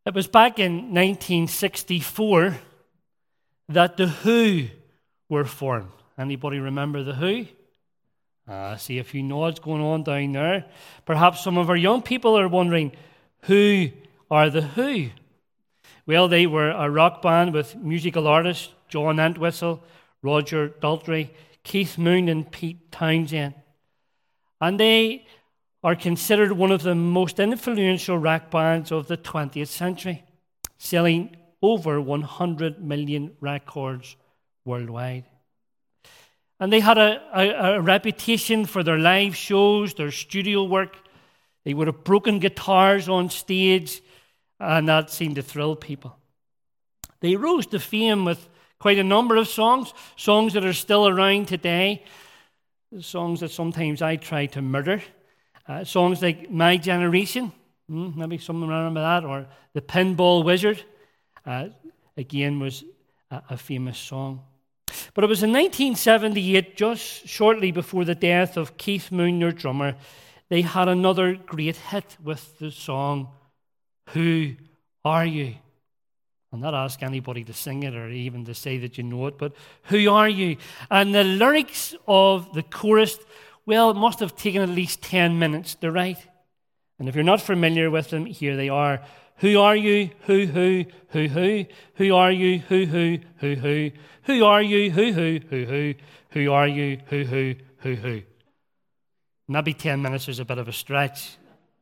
It was back in 1964 that the Who were formed. Anybody remember the Who? I see a few nods going on down there. Perhaps some of our young people are wondering, who are the Who? Well, they were a rock band with musical artists John Entwistle, Roger Daltrey, Keith Moon, and Pete Townshend. And they are considered one of the most influential rock bands of the 20th century, selling over 100 million records worldwide. And they had a reputation for their live shows, their studio work. They would have broken guitars on stage, and that seemed to thrill people. They rose to fame with quite a number of songs that are still around today, songs that sometimes I try to murder, songs like My Generation, maybe someone remember that, or The Pinball Wizard, again was a famous song. But it was in 1978, just shortly before the death of Keith Moon, their drummer, they had another great hit with the song, Who Are You? I'll not ask anybody to sing it or even to say that you know it, but who are you? And the lyrics of the chorus, well, it must have taken at least 10 minutes to write. And if you're not familiar with them, here they are. Who are you? Who? Who are you? Who? Who are you? Who? Who are you? Who? Maybe 10 minutes is a bit of a stretch.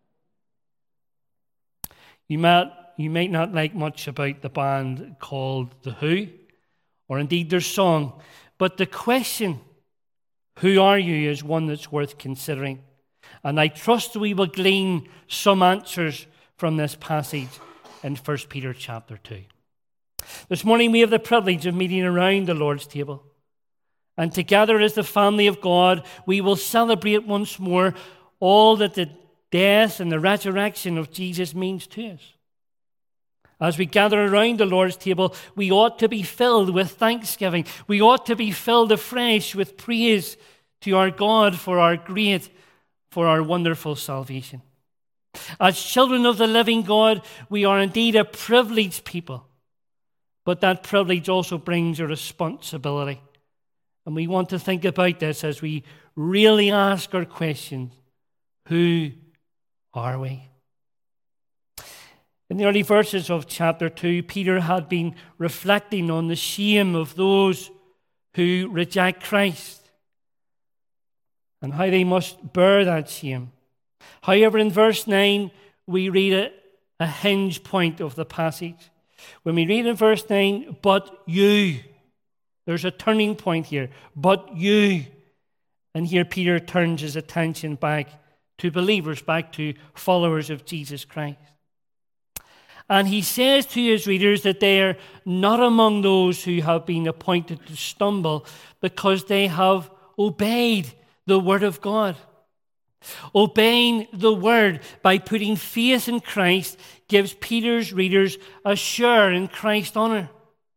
You might not like much about the band called The Who, or indeed their song, but the question, who are you, is one that's worth considering. And I trust we will glean some answers from this passage in 1 Peter chapter 2. This morning we have the privilege of meeting around the Lord's table. And together as the family of God, we will celebrate once more all that the death and the resurrection of Jesus means to us. As we gather around the Lord's table, we ought to be filled with thanksgiving. We ought to be filled afresh with praise to our God for our wonderful salvation. As children of the living God, we are indeed a privileged people. But that privilege also brings a responsibility. And we want to think about this as we really ask our question, who are we? In the early verses of chapter 2, Peter had been reflecting on the shame of those who reject Christ and how they must bear that shame. However, in verse 9, we read a hinge point of the passage. When we read in verse 9, but you, there's a turning point here, but you. And here Peter turns his attention back to believers, back to followers of Jesus Christ. And he says to his readers that they are not among those who have been appointed to stumble because they have obeyed the word of God. Obeying the word by putting faith in Christ gives Peter's readers a share in Christ's honor.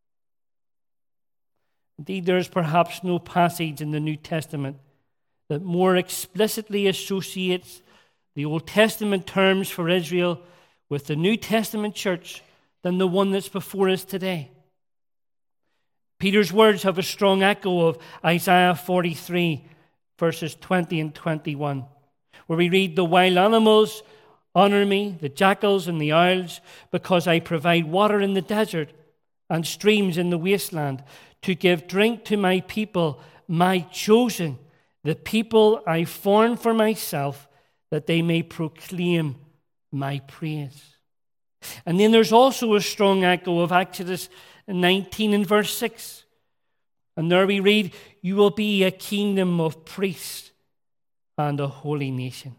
Indeed, there is perhaps no passage in the New Testament that more explicitly associates the Old Testament terms for Israel with the New Testament church than the one that's before us today. Peter's words have a strong echo of Isaiah 43, verses 20 and 21, where we read, the wild animals honor me, the jackals and the owls, because I provide water in the desert and streams in the wasteland to give drink to my people, my chosen, the people I formed for myself, that they may proclaim my praise. And then there's also a strong echo of Exodus 19 and verse 6. And there we read, you will be a kingdom of priests and a holy nation.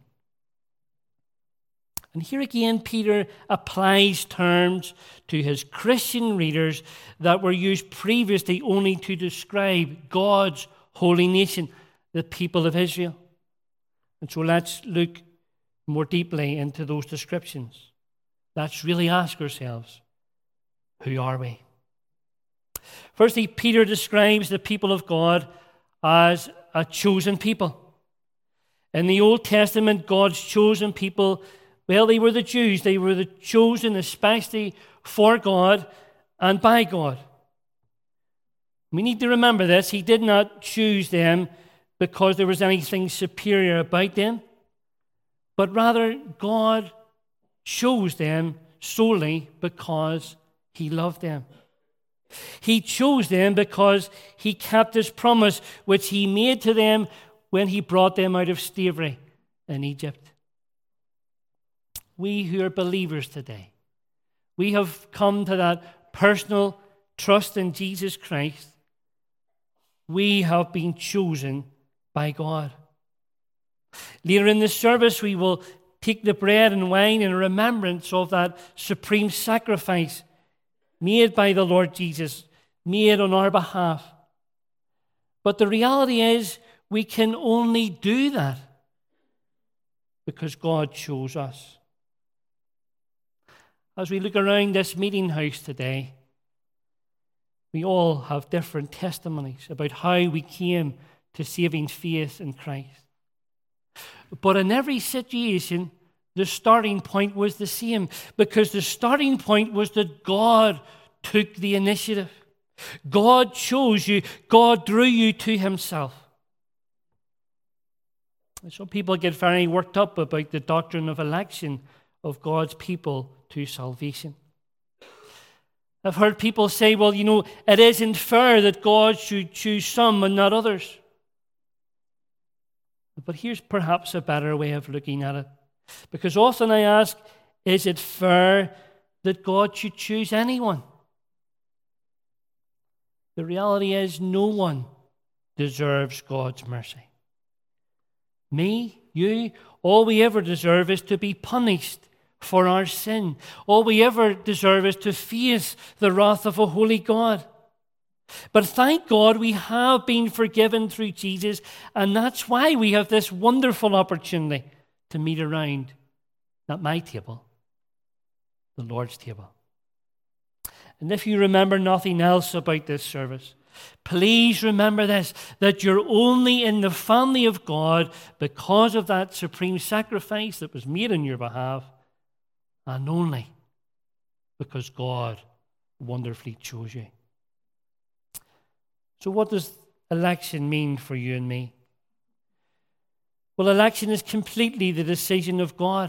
And here again, Peter applies terms to his Christian readers that were used previously only to describe God's holy nation, the people of Israel. And so let's look more deeply into those descriptions. Let's really ask ourselves, who are we? Firstly, Peter describes the people of God as a chosen people. In the Old Testament, God's chosen people Well, they were the Jews. They were the chosen especially for God and by God. We need to remember this. He did not choose them because there was anything superior about them, but rather God chose them solely because He loved them. He chose them because He kept His promise, which He made to them when He brought them out of slavery in Egypt. We who are believers today, we have come to that personal trust in Jesus Christ. We have been chosen by God. Later in the service, we will take the bread and wine in remembrance of that supreme sacrifice made by the Lord Jesus, made on our behalf. But the reality is, we can only do that because God chose us. As we look around this meeting house today, we all have different testimonies about how we came to saving faith in Christ. But in every situation, the starting point was the same, because the starting point was that God took the initiative. God chose you. God drew you to Himself. Some people get very worked up about the doctrine of election of God's people to salvation. I've heard people say, well, it isn't fair that God should choose some and not others. But here's perhaps a better way of looking at it. Because often I ask, is it fair that God should choose anyone? The reality is no one deserves God's mercy. Me, you, all we ever deserve is to be punished for our sin. All we ever deserve is to face the wrath of a holy God. But thank God we have been forgiven through Jesus, and that's why we have this wonderful opportunity to meet around, not my table, the Lord's table. And if you remember nothing else about this service, please remember this, that you're only in the family of God because of that supreme sacrifice that was made on your behalf, and only because God wonderfully chose you. So what does election mean for you and me? Well, election is completely the decision of God.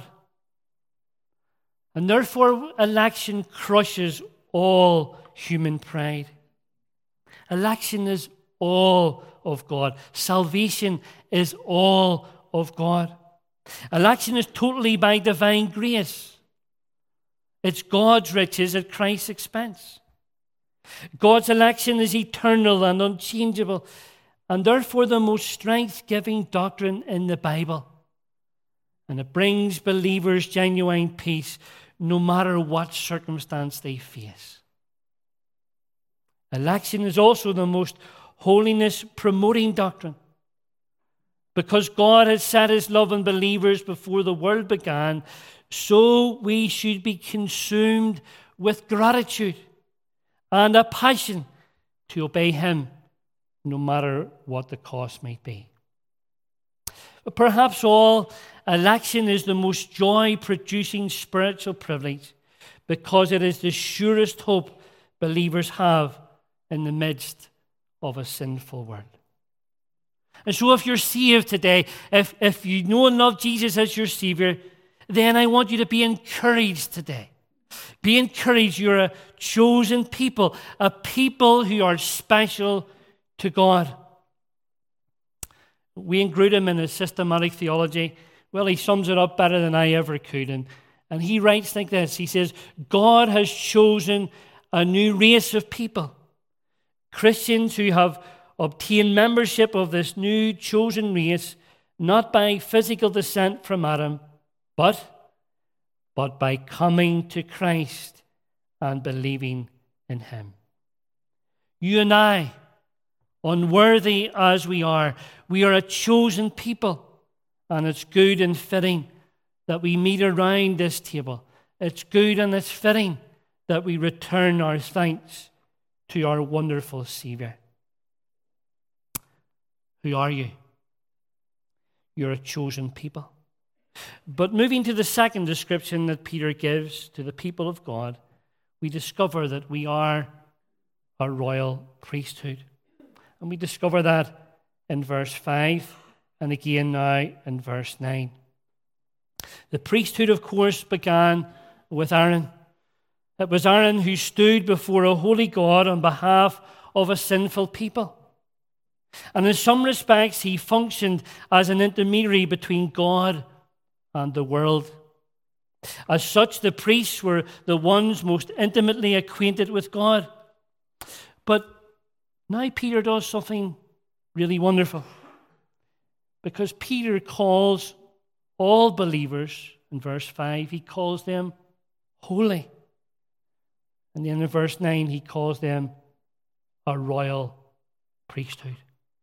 And therefore, election crushes all human pride. Election is all of God. Salvation is all of God. Election is totally by divine grace. It's God's riches at Christ's expense. God's election is eternal and unchangeable, and therefore the most strength-giving doctrine in the Bible. And it brings believers genuine peace no matter what circumstance they face. Election is also the most holiness-promoting doctrine. Because God has set His love on believers before the world began, so we should be consumed with gratitude and a passion to obey Him, no matter what the cost might be. But perhaps all, election is the most joy-producing spiritual privilege, because it is the surest hope believers have in the midst of a sinful world. And so if you're saved today, if you know and love Jesus as your Savior, then I want you to be encouraged today. Be encouraged. You're a chosen people, a people who are special to God. Wayne Grudem, in his systematic theology, well, he sums it up better than I ever could. And he writes like this. He says, God has chosen a new race of people, Christians who have obtained membership of this new chosen race, not by physical descent from Adam, but by coming to Christ and believing in Him. You and I, unworthy as we are a chosen people, and it's good and fitting that we meet around this table. It's good and it's fitting that we return our thanks to our wonderful Savior. Who are you? You're a chosen people. But moving to the second description that Peter gives to the people of God, we discover that we are a royal priesthood. And we discover that in verse 5 and again now in verse 9. The priesthood, of course, began with Aaron. It was Aaron who stood before a holy God on behalf of a sinful people. And in some respects, he functioned as an intermediary between God and the world. As such, the priests were the ones most intimately acquainted with God. But now Peter does something really wonderful, because Peter calls all believers, in verse 5, he calls them holy. And then in verse 9, he calls them a royal priesthood.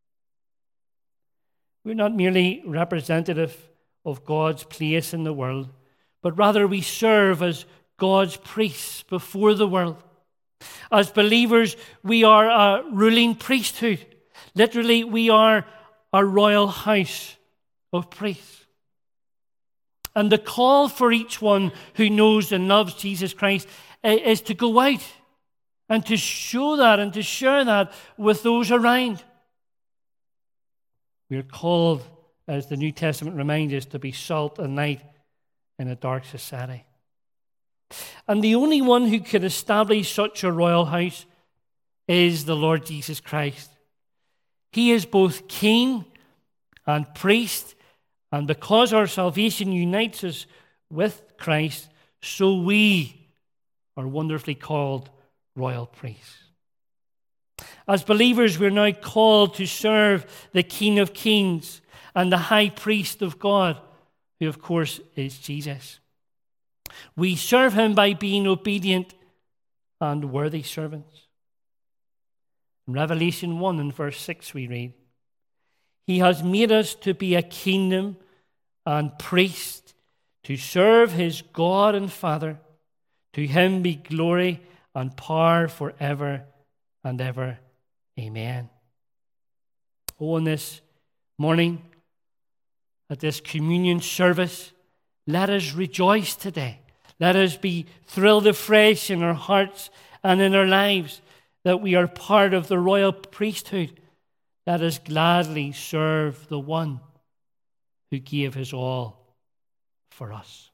We're not merely representative of God's place in the world, but rather we serve as God's priests before the world. As believers, we are a ruling priesthood. Literally, we are a royal house of priests. And the call for each one who knows and loves Jesus Christ is to go out and to show that and to share that with those around. We are called, as the New Testament reminds us, to be salt and light in a dark society. And the only one who could establish such a royal house is the Lord Jesus Christ. He is both king and priest, and because our salvation unites us with Christ, so we are wonderfully called royal priests. As believers, we're now called to serve the King of Kings and the High Priest of God, who of course is Jesus. We serve him by being obedient and worthy servants. In Revelation 1 and verse 6 we read, "He has made us to be a kingdom and priest, to serve his God and Father. To him be glory and power forever and ever. Amen." Oh, on this morning, at this communion service, let us rejoice today. Let us be thrilled afresh in our hearts and in our lives that we are part of the royal priesthood. Let us gladly serve the one who gave his all for us.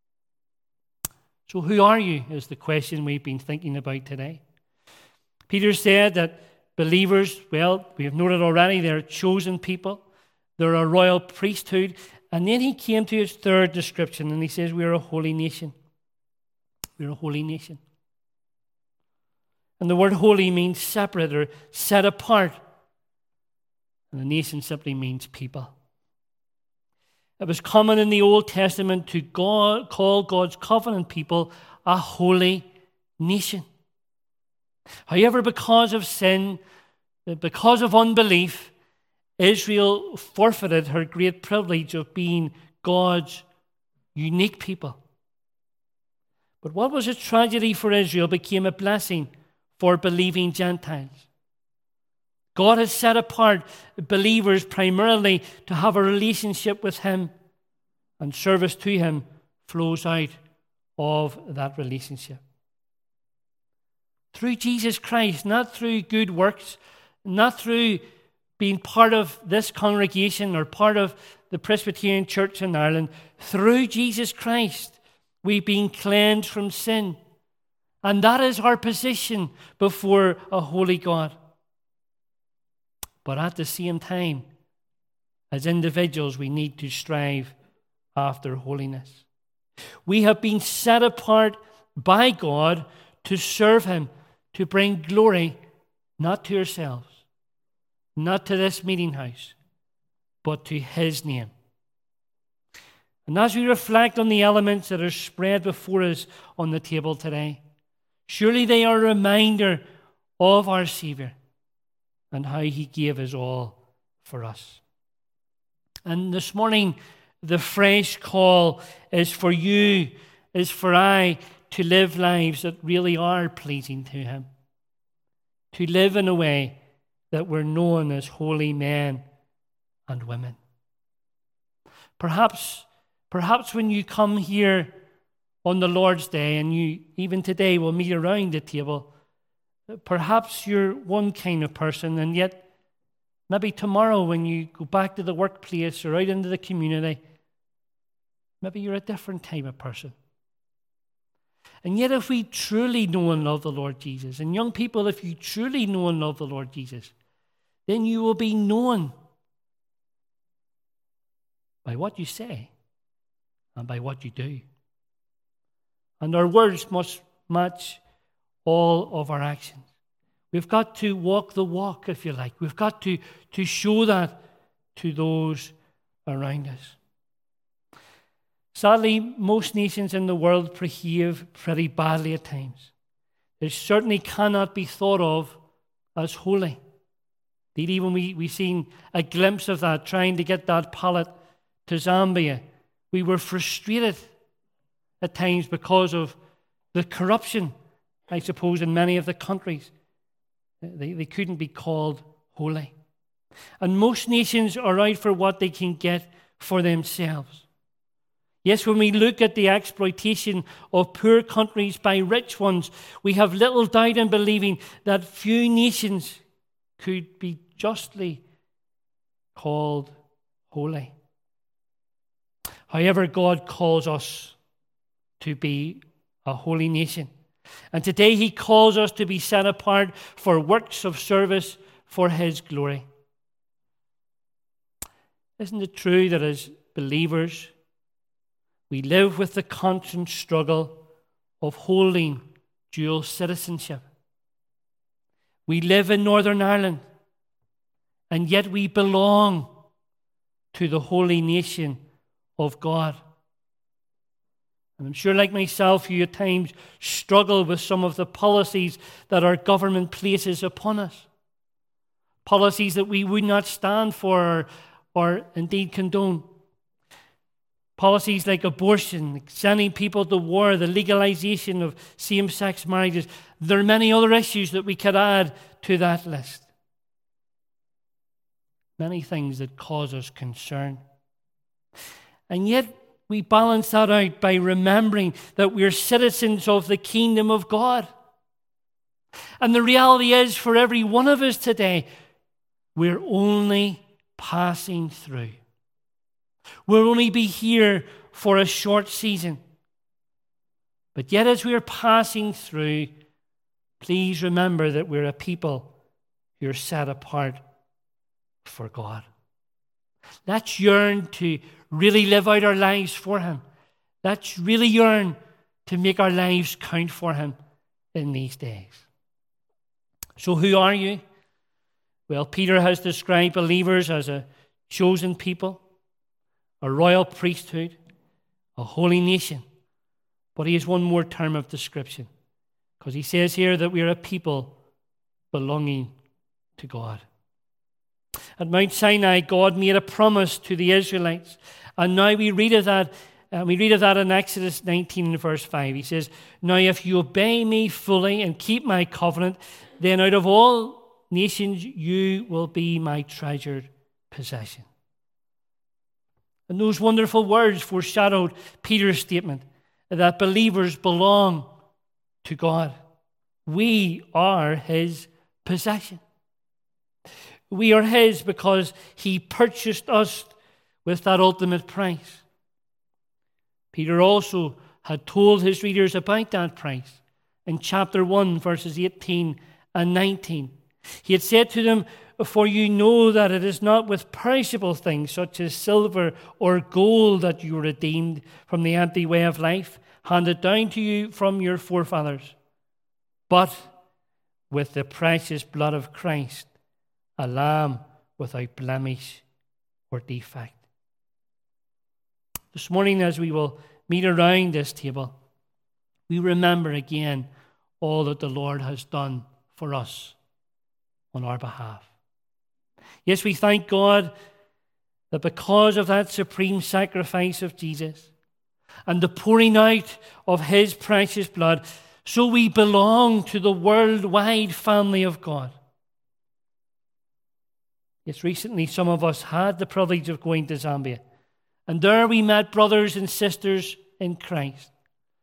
So who are you is the question we've been thinking about today. Peter said that believers, well, we have noted already, they're a chosen people. They're a royal priesthood. And then he came to his third description and he says we're a holy nation. We're a holy nation. And the word holy means separate or set apart. And a nation simply means people. It was common in the Old Testament to call God's covenant people a holy nation. However, because of sin, because of unbelief, Israel forfeited her great privilege of being God's unique people. But what was a tragedy for Israel became a blessing for believing Gentiles. God has set apart believers primarily to have a relationship with him, and service to him flows out of that relationship. Through Jesus Christ, not through good works, not through being part of this congregation or part of the Presbyterian Church in Ireland, through Jesus Christ, we've been cleansed from sin. And that is our position before a holy God. But at the same time, as individuals, we need to strive after holiness. We have been set apart by God to serve him, to bring glory, not to ourselves, not to this meeting house, but to his name. And as we reflect on the elements that are spread before us on the table today, surely they are a reminder of our Savior and how he gave his all for us. And this morning, the fresh call is for you, is for I, to live lives that really are pleasing to him. To live in a way that we're known as holy men and women. Perhaps Perhaps when you come here on the Lord's Day, and you even today will meet around the table, perhaps you're one kind of person, and yet maybe tomorrow when you go back to the workplace or out into the community, maybe you're a different type of person. And yet if we truly know and love the Lord Jesus, and young people, if you truly know and love the Lord Jesus, then you will be known by what you say and by what you do. And our words must match all of our actions. We've got to walk the walk, if you like. We've got to show that to those around us. Sadly, most nations in the world behave pretty badly at times. They certainly cannot be thought of as holy. Indeed, even we've seen a glimpse of that, trying to get that pallet to Zambia. We were frustrated at times because of the corruption, I suppose, in many of the countries. They couldn't be called holy. And most nations are out for what they can get for themselves. Yes, when we look at the exploitation of poor countries by rich ones, we have little doubt in believing that few nations could be justly called holy. However, God calls us to be a holy nation. And today He calls us to be set apart for works of service for His glory. Isn't it true that as believers, we live with the constant struggle of holding dual citizenship? We live in Northern Ireland, and yet we belong to the holy nation of God. And I'm sure, like myself, you at times struggle with some of the policies that our government places upon us. Policies that we would not stand for or indeed condone. Policies like abortion, sending people to war, the legalization of same-sex marriages. There are many other issues that we could add to that list. Many things that cause us concern. And yet we balance that out by remembering that we're citizens of the kingdom of God. And the reality is, for every one of us today, we're only passing through. We'll only be here for a short season. But yet as we're passing through, please remember that we're a people who are set apart for God. Let's yearn to really live out our lives for Him. Let's really yearn to make our lives count for Him in these days. So who are you? Well, Peter has described believers as a chosen people, a royal priesthood, a holy nation. But he has one more term of description, because he says here that we are a people belonging to God. At Mount Sinai, God made a promise to the Israelites. And now we read of that in Exodus 19 verse 5. He says, "Now if you obey me fully and keep my covenant, then out of all nations you will be my treasured possession." And those wonderful words foreshadowed Peter's statement that believers belong to God. We are His possession. We are His because He purchased us with that ultimate price. Peter also had told his readers about that price in chapter 1, verses 18 and 19. He had said to them, "For you know that it is not with perishable things such as silver or gold that you were redeemed from the empty way of life handed down to you from your forefathers, but with the precious blood of Christ, a lamb without blemish or defect." This morning, as we will meet around this table, we remember again all that the Lord has done for us on our behalf. Yes, we thank God that because of that supreme sacrifice of Jesus and the pouring out of His precious blood, so we belong to the worldwide family of God. Yes, recently some of us had the privilege of going to Zambia, And there we met brothers and sisters in Christ.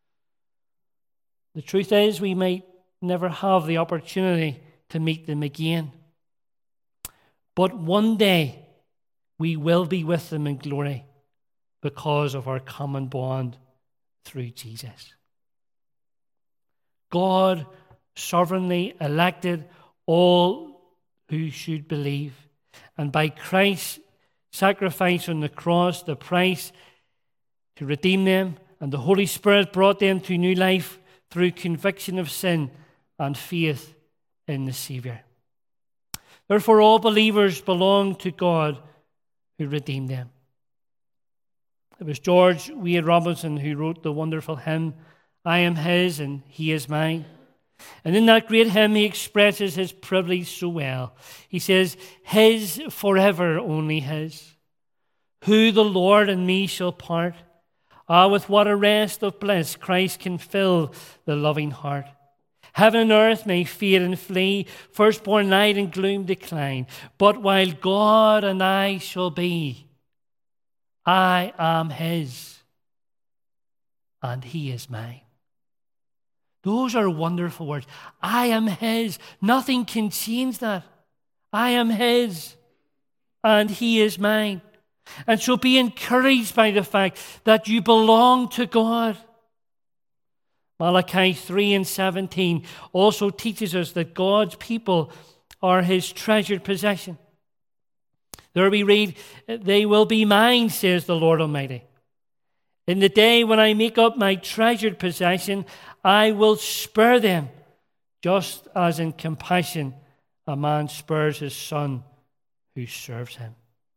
The truth is, we might never have the opportunity to meet them again. But one day, we will be with them in glory because of our common bond through Jesus. God sovereignly elected all who should believe. And by Christ's sacrifice on the cross, the price to redeem them, and the Holy Spirit brought them to new life through conviction of sin and faith in the Savior. Therefore, all believers belong to God who redeemed them. It was George Wade Robinson who wrote the wonderful hymn, I am His and He is mine. And in that great hymn, he expresses his privilege so well. He says, His forever, only His. Who the Lord and me shall part? Ah, with what a rest of bliss Christ can fill the loving heart. Heaven and earth may fade and flee, firstborn light and gloom decline. But while God and I shall be, I am His, and He is mine. Those are wonderful words. I am His. Nothing can change that. I am His, and He is mine. And so be encouraged by the fact that you belong to God. Malachi 3:17 also teaches us that God's people are His treasured possession. There we read, they will be mine, says the Lord Almighty. In the day when I make up my treasured possession, I will spare them, just as in compassion a man spares his son who serves him.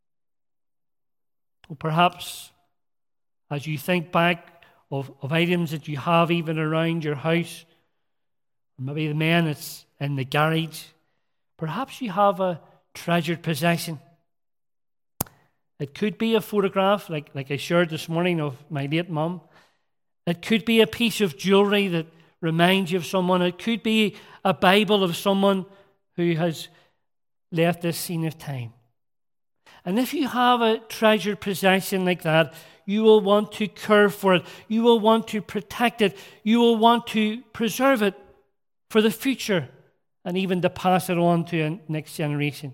Well, perhaps as you think back of items that you have even around your house, or maybe the man that's in the garage, perhaps you have a treasured possession. It could be a photograph, like I shared this morning, of my late mum. It could be a piece of jewelry that reminds you of someone. It could be a Bible of someone who has left this scene of time. And if you have a treasured possession like that, you will want to care for it. You will want to protect it. You will want to preserve it for the future and even to pass it on to a next generation.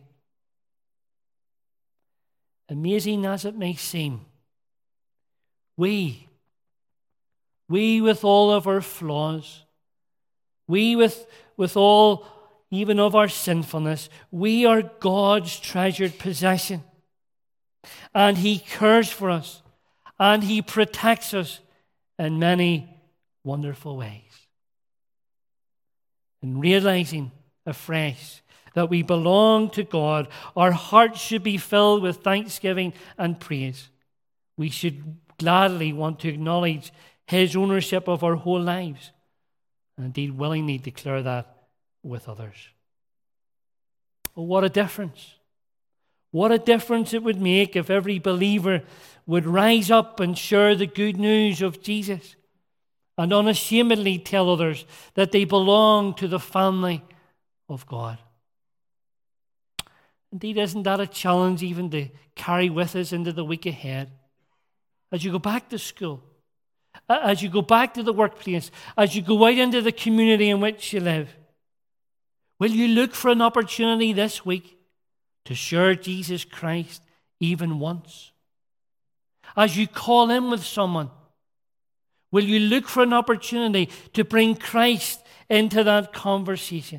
Amazing as it may seem, we with all of our flaws, we with all even of our sinfulness, we are God's treasured possession. And He cares for us, and He protects us in many wonderful ways. And realizing afresh that we belong to God, our hearts should be filled with thanksgiving and praise. We should gladly want to acknowledge His ownership of our whole lives, and indeed willingly declare that with others. Well, what a difference. What a difference it would make if every believer would rise up and share the good news of Jesus and unashamedly tell others that they belong to the family of God. Indeed, isn't that a challenge even to carry with us into the week ahead? As you go back to school, as you go back to the workplace, as you go out into the community in which you live, will you look for an opportunity this week to share Jesus Christ even once? As you call in with someone, will you look for an opportunity to bring Christ into that conversation?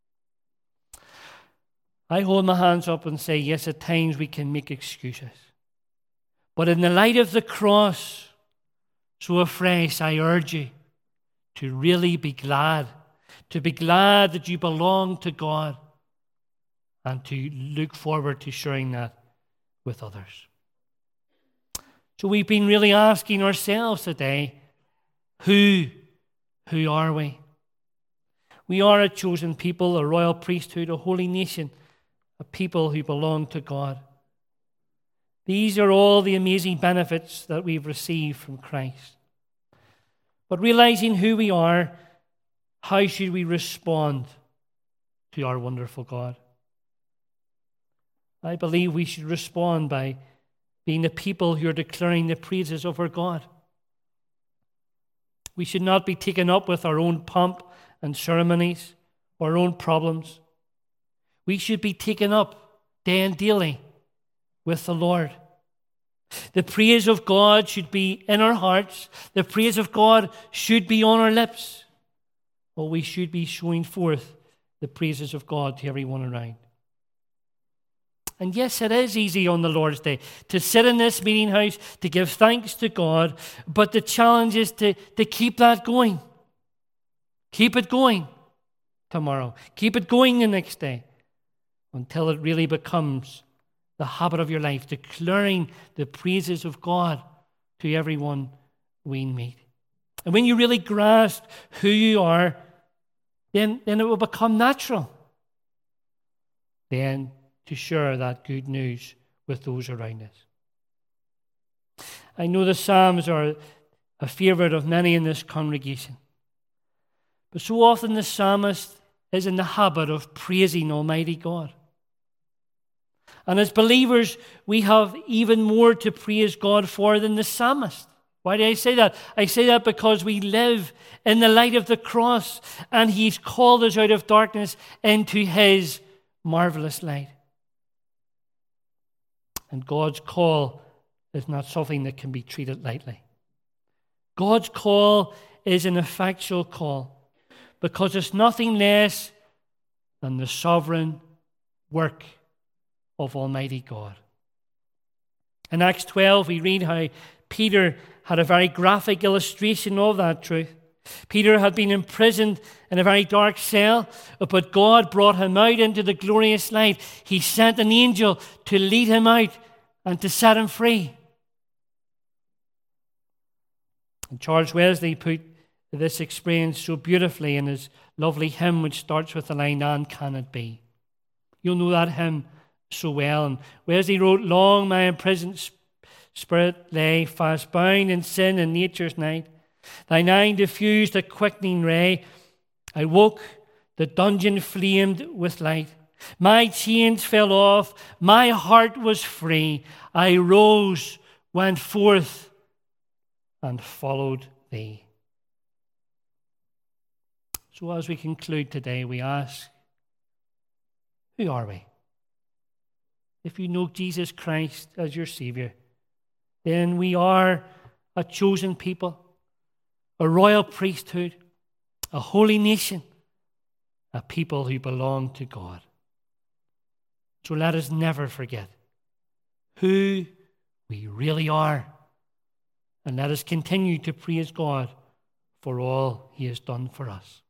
I hold my hands up and say, yes, at times we can make excuses. But in the light of the cross, so afresh, I urge you to really be glad, that you belong to God, and to look forward to sharing that with others. So we've been really asking ourselves today, who are we? We are a chosen people, a royal priesthood, a holy nation, a people who belong to God. These are all the amazing benefits that we've received from Christ. But realizing who we are, how should we respond to our wonderful God? I believe we should respond by being the people who are declaring the praises of our God. We should not be taken up with our own pomp and ceremonies, our own problems. We should be taken up day and daily with the Lord. The praise of God should be in our hearts. The praise of God should be on our lips. Well, we should be showing forth the praises of God to everyone around. And yes, it is easy on the Lord's Day to sit in this meeting house, to give thanks to God, but the challenge is to keep that going. Keep it going tomorrow. Keep it going the next day until it really becomes the habit of your life, declaring the praises of God to everyone we meet. And when you really grasp who you are, then it will become natural then to share that good news with those around us. I know the Psalms are a favorite of many in this congregation, but so often the psalmist is in the habit of praising Almighty God. And as believers, we have even more to praise God for than the psalmist. Why do I say that? I say that because we live in the light of the cross, and He's called us out of darkness into His marvelous light. And God's call is not something that can be treated lightly. God's call is an effectual call because it's nothing less than the sovereign work of Almighty God. In Acts 12, we read how Peter had a very graphic illustration of that truth. Peter had been imprisoned in a very dark cell, but God brought him out into the glorious light. He sent an angel to lead him out and to set him free. And Charles Wesley put this experience so beautifully in his lovely hymn, which starts with the line, "And can it be?" You'll know that hymn so well. And Wesley wrote, "Long my imprisoned spirit lay, fast bound in sin and nature's night. Thine eye diffused a quickening ray. I woke, the dungeon flamed with light. My chains fell off, my heart was free. I rose, went forth, and followed thee." So as we conclude today, we ask, who are we? If you know Jesus Christ as your Savior, then we are a chosen people, a royal priesthood, a holy nation, a people who belong to God. So let us never forget who we really are, and let us continue to praise God for all He has done for us.